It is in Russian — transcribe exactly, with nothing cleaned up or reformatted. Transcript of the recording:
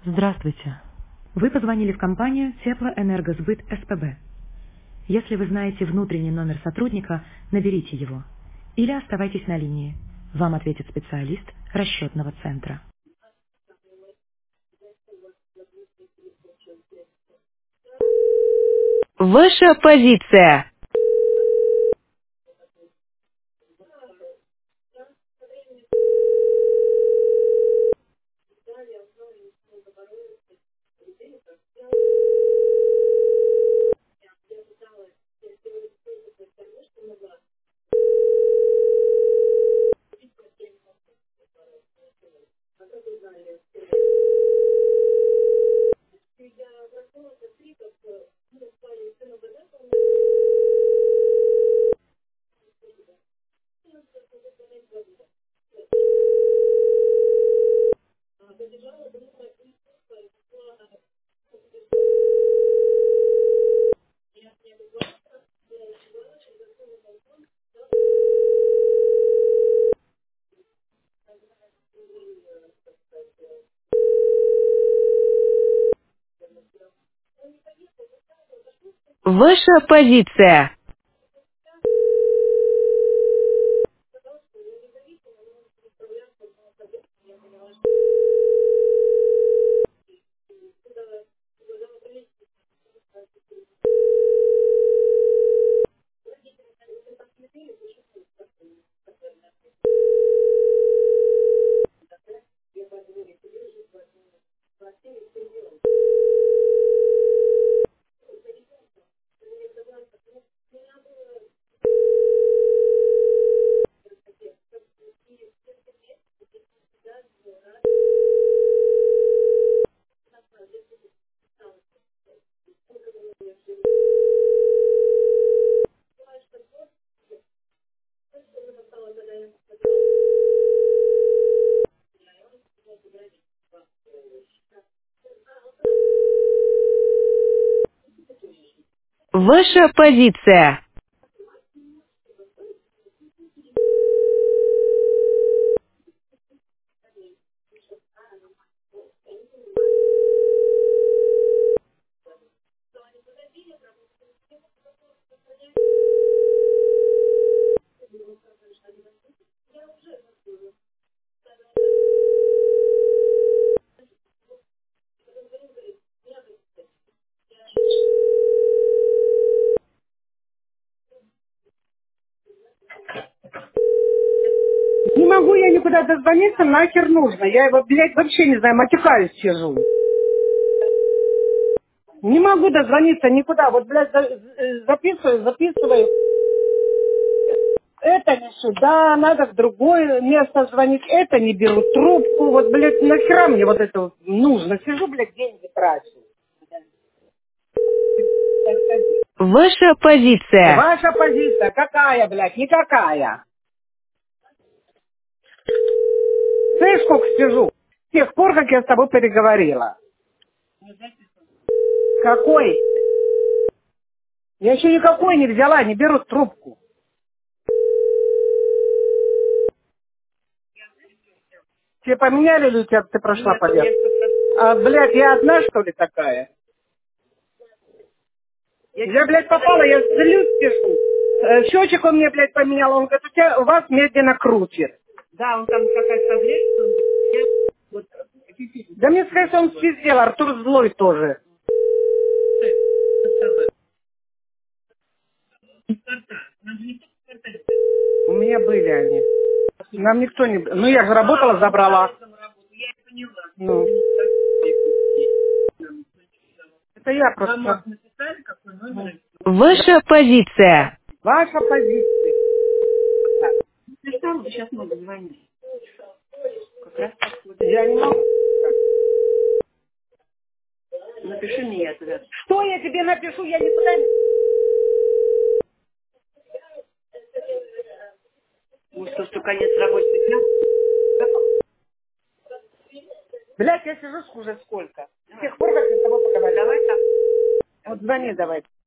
Здравствуйте. Вы позвонили в компанию Теплоэнергосбыт СПБ. Если вы знаете внутренний номер сотрудника, наберите его. Или оставайтесь на линии. Вам ответит специалист расчетного центра. Ваша позиция. Ваша позиция. Ваша позиция. Не могу я никуда дозвониться, нахер нужно. Я его, блядь, вообще не знаю, матюкаюсь сижу. Не могу дозвониться никуда. Вот, блядь, за- э, записываю, записываю. Это не сюда, надо в другое место звонить. Это не берут трубку. Вот, блядь, нахера мне вот это вот нужно? Сижу, блядь, деньги трачу. Ваша позиция. Ваша позиция какая, блядь? Никакая. Знаешь, сколько сижу? С тех пор, как я с тобой переговорила. Какой? Я еще никакой не взяла, не берут трубку. Тебе поменяли или у тебя ты прошла поверх? А, блядь, я одна, что ли, такая? Я, блядь, попала, я злюсь, пишу. Э, Счетчик он мне, блядь, поменял. Он говорит, у, тебя, у вас медленно крутит. Да, он там какая-то грязь. Да мне сказать, он спиздел, Артур злой тоже. У меня были они. Нам никто не... Ну, я же работала, забрала. Ну. Это я просто... Ваша позиция. Ваша позиция. Я не могу. Что я тебе напишу? Я никуда не... Блядь, я сижу уже сколько? С тех пор, как я с тобой поговорила. Давай так. Вот звони давай.